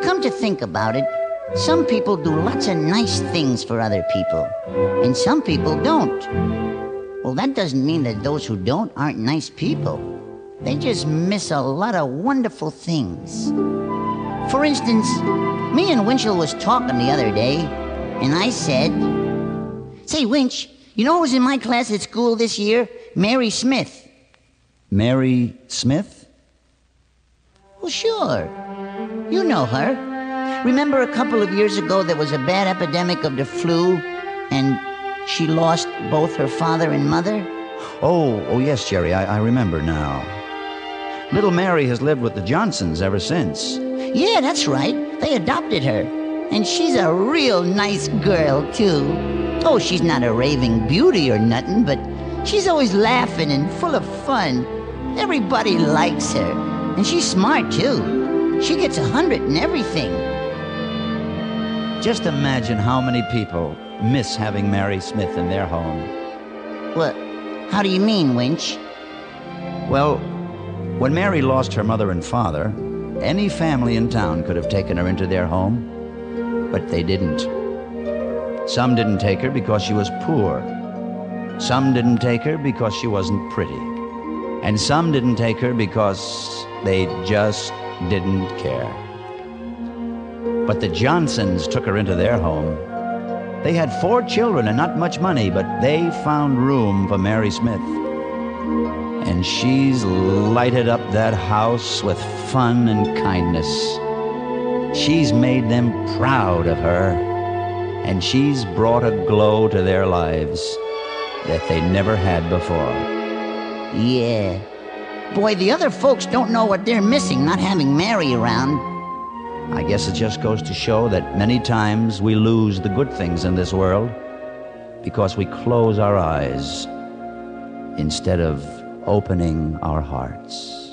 come to think about it, some people do lots of nice things for other people, and some people don't. Well, that doesn't mean that those who don't aren't nice people. They just miss a lot of wonderful things. For instance, me and Winchell was talking the other day, and I said, "Say, Winch, you know who was in my class at school this year? Mary Smith." Mary Smith? Well, sure. You know her. Remember a couple of years ago there was a bad epidemic of the flu, and she lost both her father and mother? Oh, yes, Jerry, I remember now. Little Mary has lived with the Johnsons ever since. Yeah, that's right. They adopted her. And she's a real nice girl, too. Oh, she's not a raving beauty or nothing, but she's always laughing and full of fun. Everybody likes her. And she's smart, too. She gets 100 in everything. Just imagine how many people miss having Mary Smith in their home. Well, how do you mean, Winch? Well, when Mary lost her mother and father, any family in town could have taken her into their home, but they didn't. Some didn't take her because she was poor. Some didn't take her because she wasn't pretty. And some didn't take her because they just didn't care. But the Johnsons took her into their home. They had 4 children and not much money, but they found room for Mary Smith. And she's lighted up that house with fun and kindness. She's made them proud of her, and she's brought a glow to their lives that they never had before. Yeah. Boy, the other folks don't know what they're missing not having Mary around. I guess it just goes to show that many times we lose the good things in this world because we close our eyes instead of opening our hearts.